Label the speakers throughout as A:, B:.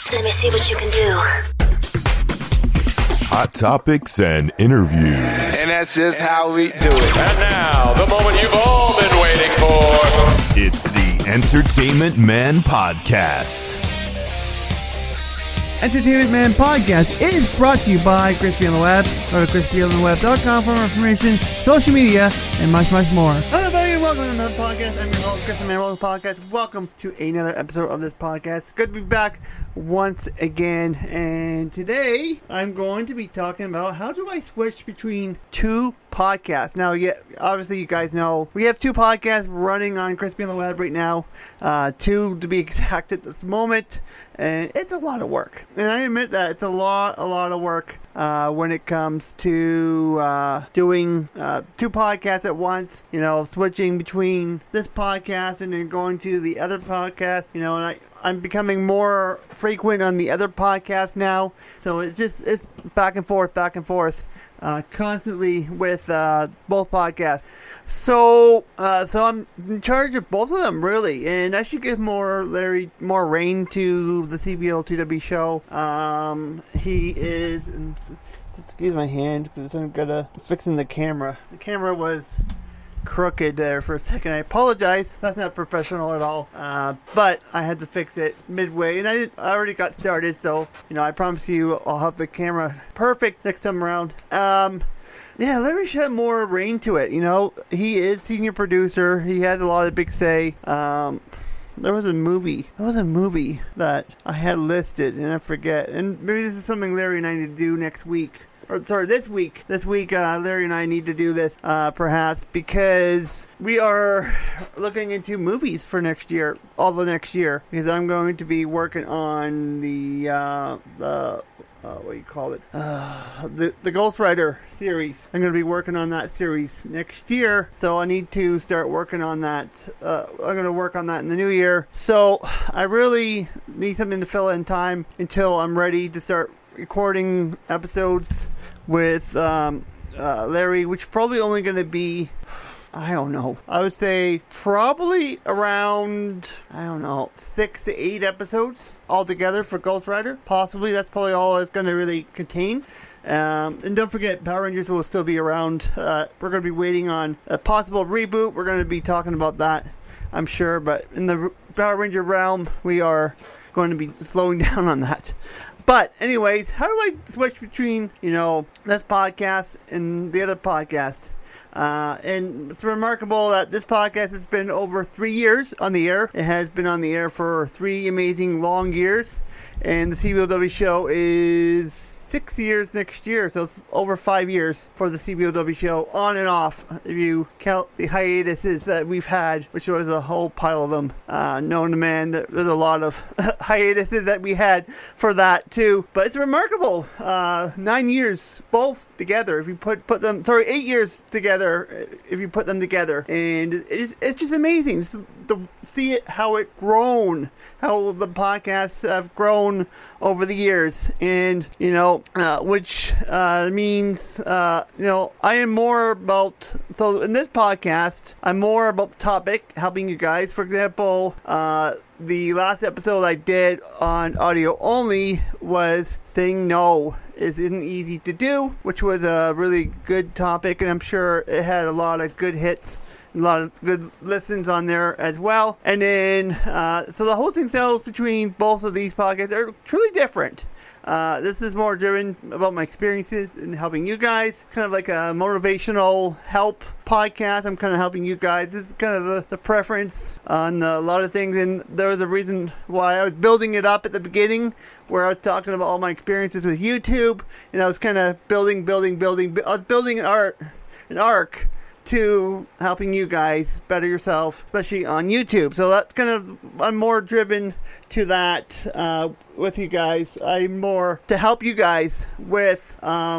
A: Let me see what you can do.
B: Hot topics and interviews.
C: And that's just how we do it.
D: And now, the moment you've all been waiting for.
B: It's the Entertainment Man Podcast.
E: Entertainment Man Podcast is brought to you by Crispy on the Web. Go to crispyontheweb.com for more information, social media, and much, much more. Hello, everybody, and welcome to another podcast. I'm your host, Crispy Man Rolling Podcast. Welcome to another episode of this podcast. Good to be back once again, and today I'm going to be talking about how do I switch between two podcasts. Now, obviously you guys know we have two podcasts running on Crispy on the Web right now, two to be exact at this moment, and it's a lot of work. And I admit that it's a lot of work when it comes to doing two podcasts at once, switching between this podcast and then going to the other podcast, and I'm becoming more frequent on the other podcast now, so it's back and forth, constantly with both podcasts. So I'm in charge of both of them, really, and I should give Larry more reign to the CBL2W show. He is, just excuse my hand because I'm fixing the camera. The camera was crooked there for a second. I apologize. That's not professional at all. But I had to fix it midway, and I already got started. So I promise you, I'll have the camera perfect next time around. Larry should have more reign to it. He is senior producer. He has a lot of big say. There was a movie that I had listed, and I forget. And maybe this is something Larry and I need to do next week. This week, Larry and I need to do this, perhaps, because we are looking into movies for next year, because I'm going to be working on the Ghost Rider series. I'm going to be working on that series next year, so I need to start working on that. I'm going to work on that in the new year, so I really need something to fill in time until I'm ready to start recording episodes with Larry, which is probably only going to be, I don't know, I would say probably around, 6 to 8 episodes altogether for Ghost Rider. Possibly, that's probably all it's going to really contain. And don't forget, Power Rangers will still be around. We're going to be waiting on a possible reboot. We're going to be talking about that, I'm sure, but in the Power Ranger realm, we are going to be slowing down on that. But anyways, how do I switch between, this podcast and the other podcast? And it's remarkable that this podcast has been over 3 years on the air. It has been on the air for 3 amazing long years. And the CBLW show is 6 years next year, so it's over 5 years for the CBLW show, on and off, if you count the hiatuses that we've had, which was a whole pile of them. Known to man, there's a lot of hiatuses that we had for that too, but it's remarkable. 9 years both together, if you put them, 8 years together if you put them together, and it's just amazing just to see it, how the podcasts have grown over the years, and which means I am more about, so in this podcast I'm more about the topic, helping you guys. For example, the last episode I did on audio only was saying no isn't easy to do, which was a really good topic, and I'm sure it had a lot of good hits, a lot of good listens on there as well. And then so the hosting styles between both of these podcasts are truly different. This is more driven about my experiences and helping you guys, kind of like a motivational help podcast. I'm kind of helping you guys. This is kind of the preference on a lot of things, and there was a reason why I was building it up at the beginning, where I was talking about all my experiences with YouTube, and I was kind of building. I was building an arc to helping you guys better yourself, especially on YouTube. So that's kind of, I'm more driven to that with you guys. I'm more to help you guys with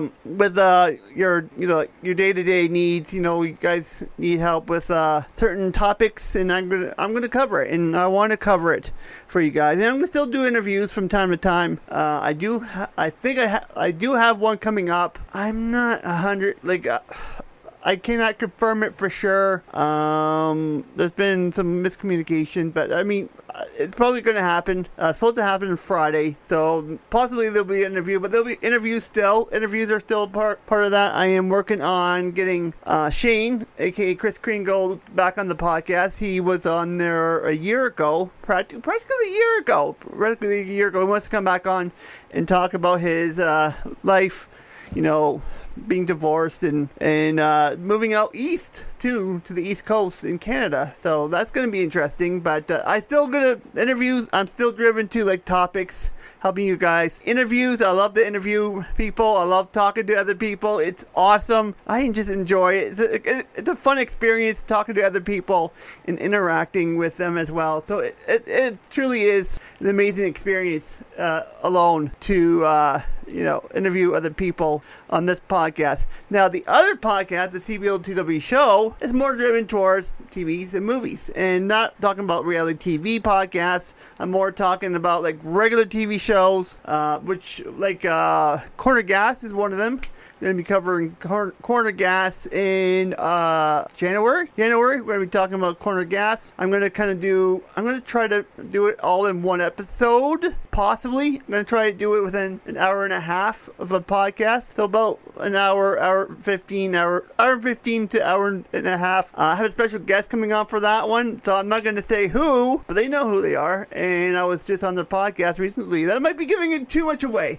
E: your day-to-day needs. You guys need help with certain topics, and I'm gonna cover it, and I want to cover it for you guys. And I'm gonna still do interviews from time to time. I do have one coming up. I'm not 100. I cannot confirm it for sure. There's been some miscommunication, but I mean, it's probably going to happen. It's supposed to happen on Friday, so possibly there'll be an interview, but there'll be interviews still. Interviews are still part of that. I am working on getting Shane, aka Chris Kringle, back on the podcast. He was on there a year ago, practically a year ago. He wants to come back on and talk about his life, being divorced and moving out east to the East Coast in Canada. So that's going to be interesting. But I still gonna interviews. I'm still driven to like topics, helping you guys. Interviews. I love to interview people. I love talking to other people. It's awesome. I just enjoy it. It's a fun experience talking to other people and interacting with them as well. So it truly is an amazing experience alone to interview other people on this podcast. Now, the other podcast, the CBOTW show, is more driven towards TVs and movies, and not talking about reality TV podcasts. I'm more talking about like regular TV shows, which like Corner Gas is one of them. We're going to be covering Corner Gas in January. We're going to be talking about Corner Gas. I'm going to try to do it all in one episode, possibly. I'm going to try to do it within an hour and a half of a podcast. So about an hour 15 to hour and a half. I have a special guest coming on for that one, so I'm not going to say who, but they know who they are. And I was just on their podcast recently. That might be giving it too much away.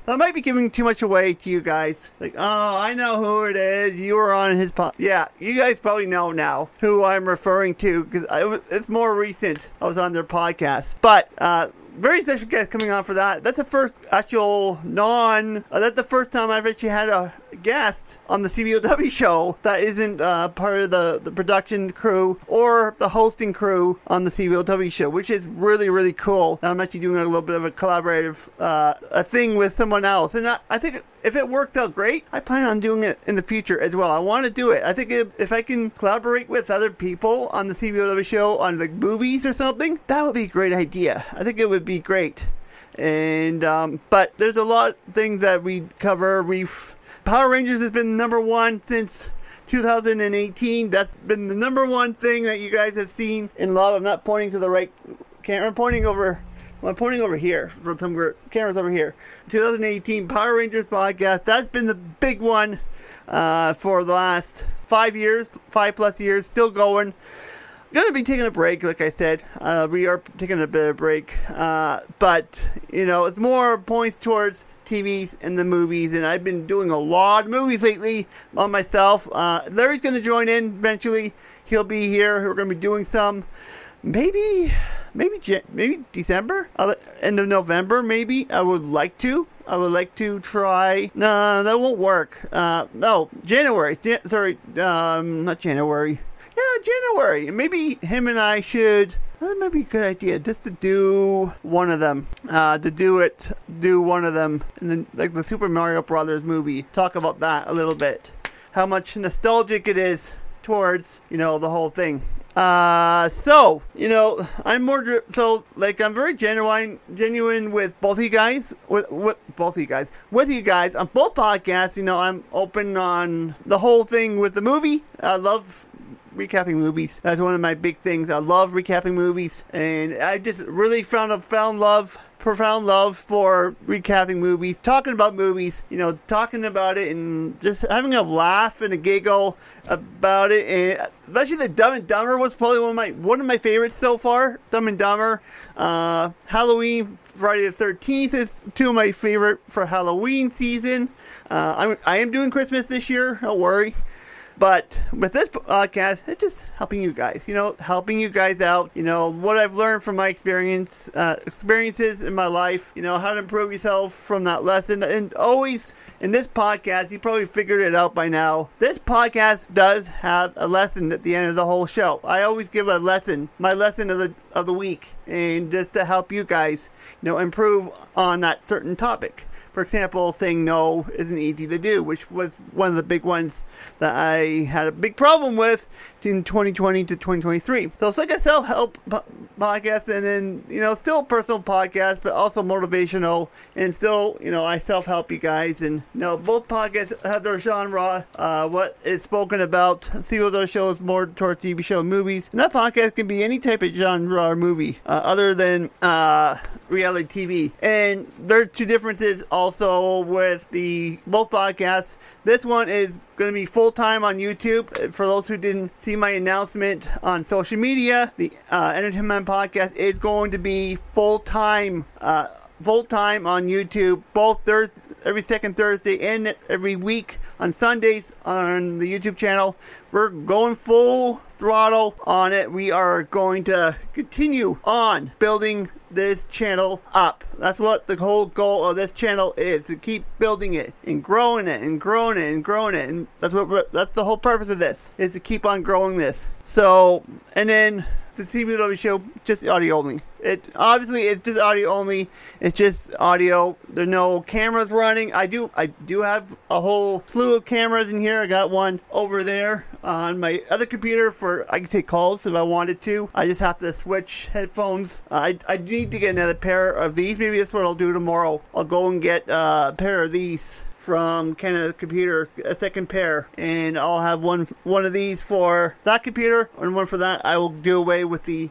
E: To you guys. Like, oh, I know who it is. You were on his podcast. Yeah, you guys probably know now who I'm referring to, because it's more recent. I was on their podcast. But, very special guest coming on for that. That's the first actual that's the first time I've actually had a guest on the CBOW show that isn't part of the production crew or the hosting crew on the CBOW show, which is really, really cool. I'm actually doing a little bit of a collaborative a thing with someone else. And I think if it works out great, I plan on doing it in the future as well. I want to do it. I think if I can collaborate with other people on the CBOW show on like movies or something, that would be a great idea. I think it would be great. And but there's a lot of things that we cover. Power Rangers has been number one since 2018. That's been the number one thing that you guys have seen in love. I'm not pointing to the right camera. I'm pointing over here from some cameras over here. 2018 Power Rangers podcast. That's been the big one for the last 5 plus years. Still going. Going to be taking a break, like I said. We are taking a bit of break. But, it's more points towards TVs and the movies, and I've been doing a lot of movies lately on myself. Larry's going to join in eventually. He'll be here. We're going to be doing some, maybe December, end of November. Maybe I would like to try. No, that won't work. No, January. Not January. Yeah, January. Maybe him and I should. That might be a good idea, just to do one of them. Do one of them, and then like the Super Mario Brothers movie. Talk about that a little bit. How much nostalgic it is towards the whole thing. So I'm more I'm very genuine with both you guys, with you guys on both podcasts. I'm open on the whole thing with the movie. I love recapping movies. That's one of my big things. I love recapping movies, and I just really found a profound love for recapping movies, talking about movies, talking about it and just having a laugh and a giggle about it. And especially the Dumb and Dumber was probably one of my favorites so far. Dumb and Dumber, Halloween, Friday the 13th is two of my favorite for Halloween season. I am doing Christmas this year. Don't worry. But with this podcast, it's just helping you guys, helping you guys out, what I've learned from my experiences in my life, how to improve yourself from that lesson. And always in this podcast, you probably figured it out by now. This podcast does have a lesson at the end of the whole show. I always give a lesson, my lesson of the week, and just to help you guys, improve on that certain topic. For example, saying no isn't easy to do, which was one of the big ones that I had a big problem with in 2020 to 2023. So it's like a self-help podcast, and then, still a personal podcast, but also motivational, and still, I self-help you guys. And, both podcasts have their genre, what is spoken about. CWO show is more towards TV show and movies, and that podcast can be any type of genre or movie, other than reality TV. And there are two differences also with both podcasts. This one is going to be full-time on YouTube. For those who didn't see my announcement on social media, the Entertainment Podcast is going to be full-time on YouTube, both every second Thursday and every week on Sundays on the YouTube channel. We're going full throttle on it. We are going to continue on building this channel up. That's what the whole goal of this channel is, to keep building it and growing it and growing it and growing it. And that's the whole purpose of this, is to keep on growing this. So, and then the CBW show, just audio only. It's just audio only. It's just audio. There's no cameras running. I do have a whole slew of cameras in here. I got one over there on my other computer I can take calls if I wanted to. I just have to switch headphones. I need to get another pair of these. Maybe that's what I'll do tomorrow. I'll go and get a pair of these from Canada Computers, a second pair, and I'll have one of these for that computer and one for that. I will do away with the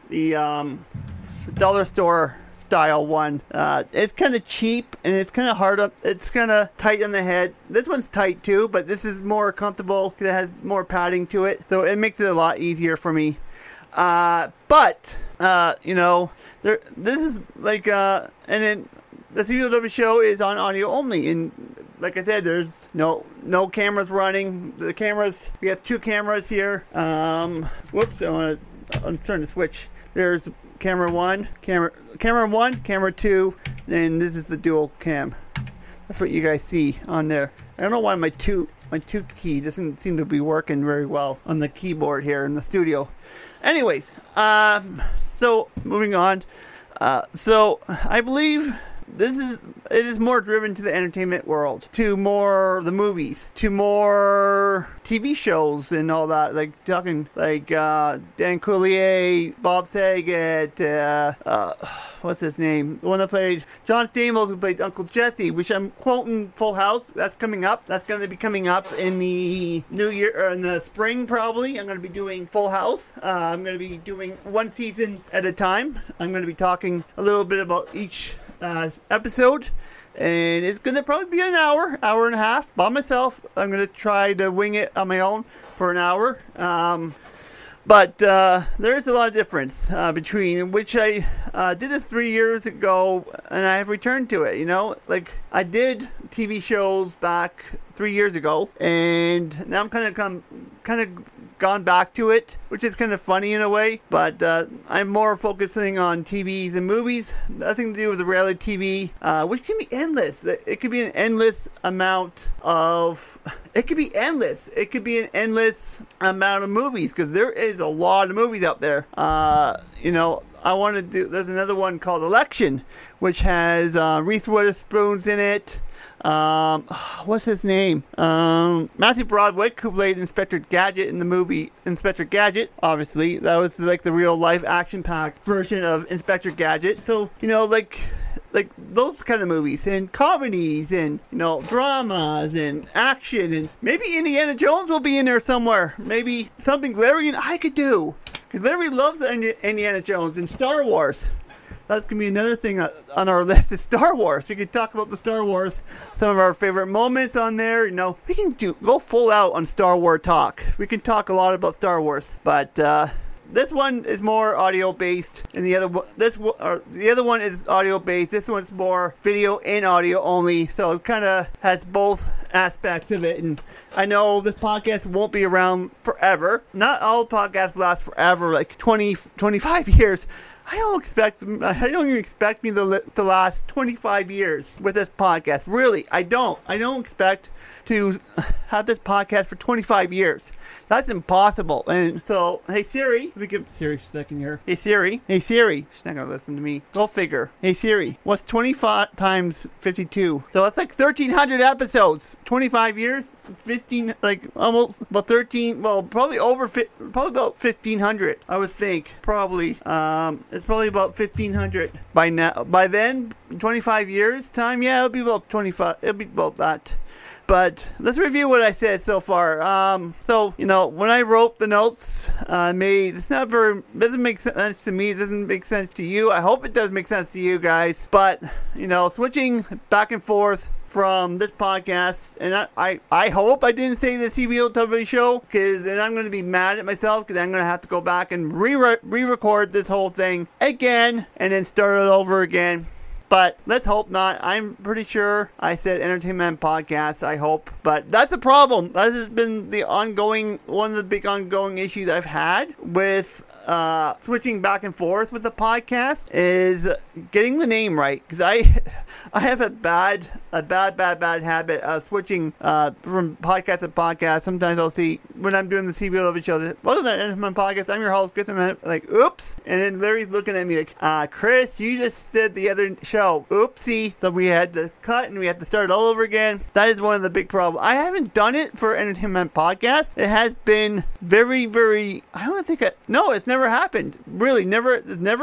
E: dollar store style one. It's kind of cheap, and it's kind of hard on, it's kind of tight on the head. This one's tight too, but this is more comfortable because it has more padding to it, so it makes it a lot easier for me. But this is like, and then the CWW show is on audio only, and like I said, there's no cameras running. The cameras, we have two cameras here. Whoops, I'm trying to switch. There's camera one, camera two, and this is the dual cam. That's what you guys see on there. I don't know why my two key doesn't seem to be working very well on the keyboard here in the studio. Anyways, so moving on. So I believe it is more driven to the entertainment world, to more the movies, to more TV shows and all that. Like talking like Dan Coulier, Bob Saget, what's his name? The one that played John Stamos, who played Uncle Jesse, which I'm quoting Full House. That's coming up. That's going to be coming up in the new year, or in the spring probably. I'm going to be doing Full House. I'm going to be doing one season at a time. I'm going to be talking a little bit about each episode, and it's gonna probably be an hour and a half by myself. I'm gonna try to wing it on my own for an hour, but there is a lot of difference between which I did this 3 years ago, and I have returned to it. Like I did TV shows back 3 years ago, and now I'm kind of gone back to it, which is kind of funny in a way, but I'm more focusing on TVs and movies. Nothing to do with the reality TV, which can be endless. It could be an endless amount of... It could be endless. It could be an endless amount of movies, because there is a lot of movies out there. I want to do... There's another one called Election, which has Reese Witherspoon's in it. What's his name? Matthew Broderick, who played Inspector Gadget in the movie Inspector Gadget. Obviously, that was like the real life action-packed version of Inspector Gadget. So, like those kind of movies, and comedies, and dramas, and action, and maybe Indiana Jones will be in there somewhere. Maybe something Larry and I could do, because Larry loves Indiana Jones and Star Wars. That's going to be another thing on our list, is Star Wars. We could talk about the Star Wars, some of our favorite moments on there. We can go full out on Star Wars talk. We can talk a lot about Star Wars, but this one is more audio based, and the other one is audio based. This one's more video and audio only, so it kind of has both aspects of it. And I know this podcast won't be around forever. Not all podcasts last forever, like 20, 25 years. I don't even expect me to last 25 years with this podcast. Really, I don't expect to have this podcast for 25 years. That's impossible. And so, hey Siri, we give Siri a second here. Hey Siri, she's not gonna listen to me. Go figure. Hey Siri, what's 25 times 52? So that's like 1,300 episodes. 25 years, 15, like almost about 13. Well, probably about 1,500. I would think probably. It's probably about 1,500 by now. By then, 25 years time. Yeah, it'll be about 25. It'll be about that. But let's review what I said so far. So, when I wrote the notes, doesn't make sense to me. It doesn't make sense to you. I hope it does make sense to you guys. But, switching back and forth from this podcast, and I hope I didn't say the CBLW show, because then I'm going to be mad at myself, because I'm going to have to go back and re-record this whole thing again, and then start it over again. But let's hope not. I'm pretty sure I said Entertainment Podcast, I hope. But that's a problem. That has been one of the big ongoing issues I've had with switching back and forth with the podcast, is getting the name right. Because I have a bad habit of switching from podcast to podcast. Sometimes I'll see, when I'm doing the CBLW show, wasn't that Entertainment Podcast? I'm your host, Chris. I'm like, oops. And then Larry's looking at me like, Chris, you just said the other show. Oopsie. So we had to cut and we had to start all over again. That is one of the big problems. I haven't done it for Entertainment Podcast. It has been very, very, no, it's never happened. Really, never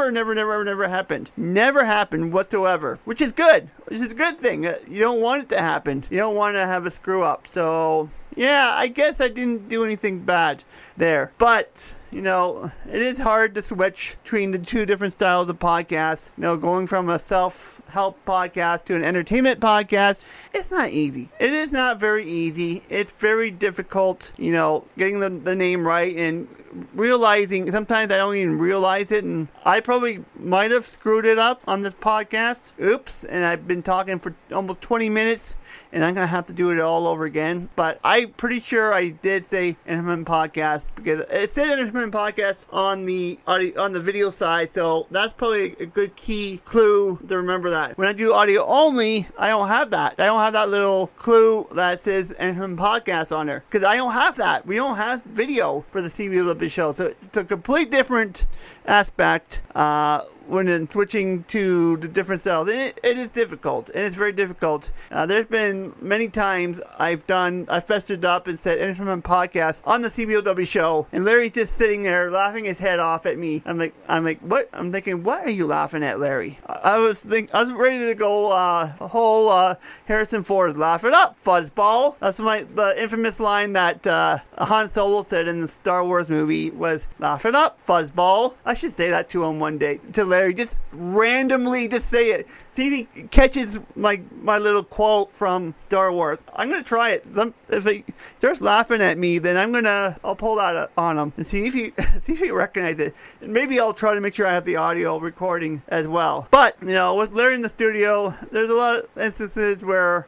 E: happened. Never happened whatsoever, which is good. Which is a good thing. You don't want it to happen. You don't want to have a screw up. So, yeah, I guess I didn't do anything bad there. But, it is hard to switch between the two different styles of podcasts. Going from a self-help podcast to an entertainment podcast, it's not easy. It is not very easy. It's very difficult, getting the name right and realizing. Sometimes I don't even realize it, and I probably might have screwed it up on this podcast. Oops. And I've been talking for almost 20 minutes. And I'm going to have to do it all over again. But I'm pretty sure I did say Entertainment Podcast, because it said Entertainment Podcast on the audio, on the video side. So that's probably a good key clue to remember that. When I do audio only, I don't have that. I don't have that little clue that says Entertainment Podcast on there, because I don't have that. We don't have video for the CBLW show. So it's a complete different aspect when in switching to the different styles. It is difficult, and it's very difficult. There's been many times I've festered up and said Entertainment Podcast on the CBLW show, and Larry's just sitting there laughing his head off at me. I'm like, what? I'm thinking, what are you laughing at, Larry? I was ready to go whole Harrison Ford, laugh it up, fuzzball. That's the infamous line that Han Solo said in the Star Wars movie was, laugh it up, fuzzball. I should say that to him one day, to Larry, just randomly just say it. See if he catches my little quote from Star Wars. I'm going to try it. If he starts laughing at me, then I'll pull that up on him and see if he recognizes it. And maybe I'll try to make sure I have the audio recording as well. But, with Larry in the studio, there's a lot of instances where,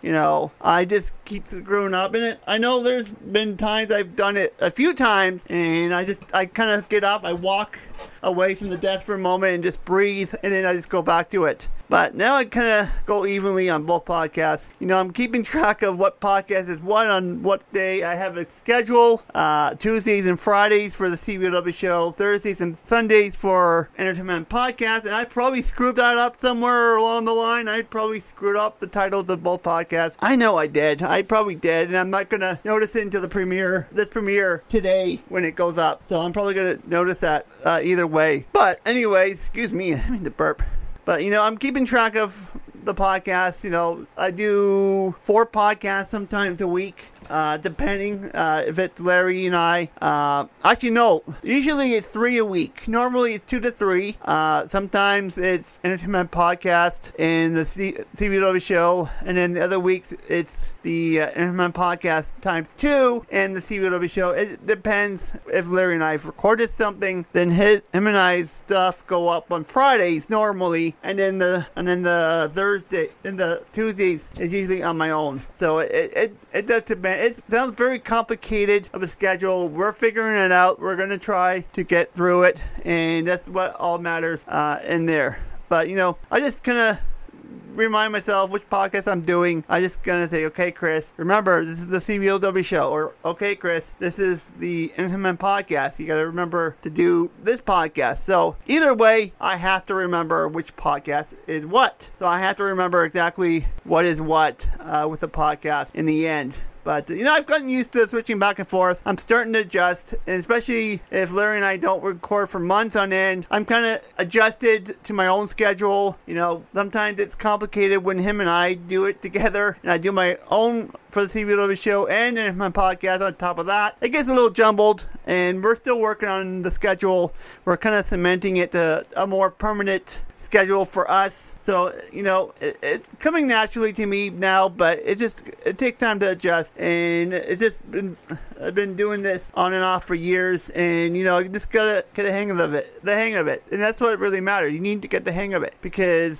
E: I just keep screwing up in it. I know there's been times I've done it a few times, and I kind of get up, I walk away from the desk for a moment and just breathe, and then I just go back to it. But now I kind of go evenly on both podcasts. I'm keeping track of what podcast is what on what day. I have a schedule, Tuesdays and Fridays for the CBLW show, Thursdays and Sundays for Entertainment Podcast, and I probably screwed that up somewhere along the line. I probably screwed up the titles of both podcasts. I know I did. I probably did, and I'm not going to notice it until this premiere today when it goes up. So I'm probably going to notice that either way. But anyways, excuse me, I mean to burp. But, I'm keeping track of the podcast. I do 4 podcasts sometimes a week. Depending if it's Larry and I. Actually, no. Usually it's 3 a week. Normally it's 2 to 3. Sometimes it's Entertainment Podcast and the CBLW show. And then the other weeks it's the Entertainment Podcast times 2 and the CBLW show. It depends if Larry and I have recorded something. Then him and I's stuff go up on Fridays normally. And then the Thursday and the Tuesdays is usually on my own. So it does depend. man, it sounds very complicated of a schedule. We're figuring it out. We're going to try to get through it, and that's what all matters in there. But, I just kind of remind myself which podcast I'm doing. I just gonna say, okay, Chris, remember, this is the CBOW show, or okay, Chris, this is the Entertainment podcast. You gotta remember to do this podcast. So either way, I have to remember which podcast is what. So I have to remember exactly what is what with the podcast in the end. But, I've gotten used to switching back and forth. I'm starting to adjust, and especially if Larry and I don't record for months on end, I'm kind of adjusted to my own schedule. Sometimes it's complicated when him and I do it together, and I do my own for the CBW show and then my podcast on top of that. It gets a little jumbled, and we're still working on the schedule. We're kind of cementing it to a more permanent schedule for us. So, it's coming naturally to me now, but it takes time to adjust, and I've been doing this on and off for years, and you just gotta get the hang of it, and that's what really matters. You need to get the hang of it, because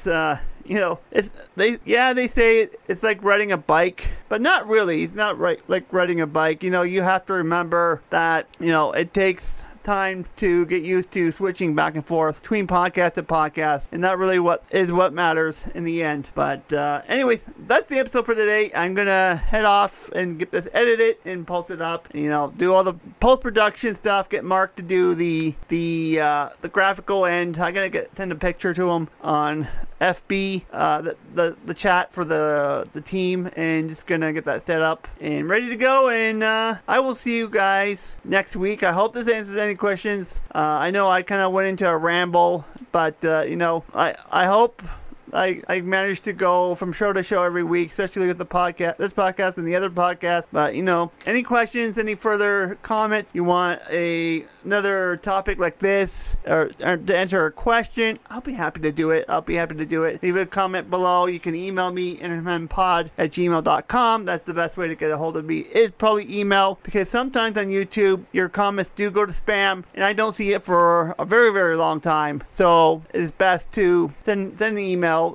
E: they say it's like riding a bike, but not really. It's not like riding a bike. You have to remember that it takes time to get used to switching back and forth between podcast to podcast, and that really what matters in the end. But anyways, that's the episode for today. I'm gonna head off and get this edited and post it up, do all the post-production stuff, get Mark to do the graphical end. I gotta send a picture to him on FB, the chat for the team, and just gonna get that set up and ready to go, and I will see you guys next week. I hope this answers any questions. I know I kind of went into a ramble, but I hope I managed to go from show to show every week, especially with this podcast and the other podcast. But, any questions, any further comments, you want another topic like this, or to answer a question, I'll be happy to do it. Leave a comment below. You can email me, entertainmentpod@gmail.com. That's the best way to get a hold of me, is probably email, because sometimes on YouTube, your comments do go to spam, and I don't see it for a very, very long time. So it's best to send an email,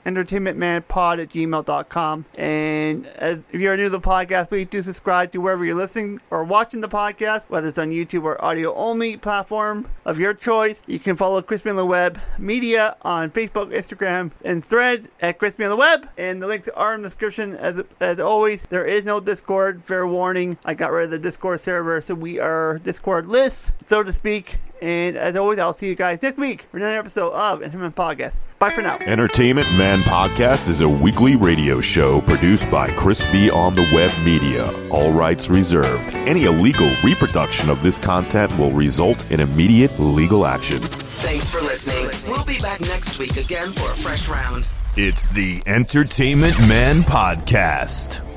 E: entertainmentmanpod@gmail.com. And if you're new to the podcast, please do subscribe to wherever you're listening or watching the podcast, whether it's on YouTube or audio only platform of your choice. You can follow Crispy on the Web Media on Facebook, Instagram, and Threads at Crispy on the Web, and the links are in the description. As always, there is no Discord. Fair warning, I got rid of the Discord server, so we are Discord-less, so to speak. And as always, I'll see you guys next week for another episode of Entertainment Podcast. Bye for now.
B: Entertainment Man Podcast is a weekly radio show produced by Crispy on the Web Media. All rights reserved. Any illegal reproduction of this content will result in immediate legal action.
A: Thanks for listening. We'll be back next week again for a fresh round.
B: It's the Entertainment Man Podcast.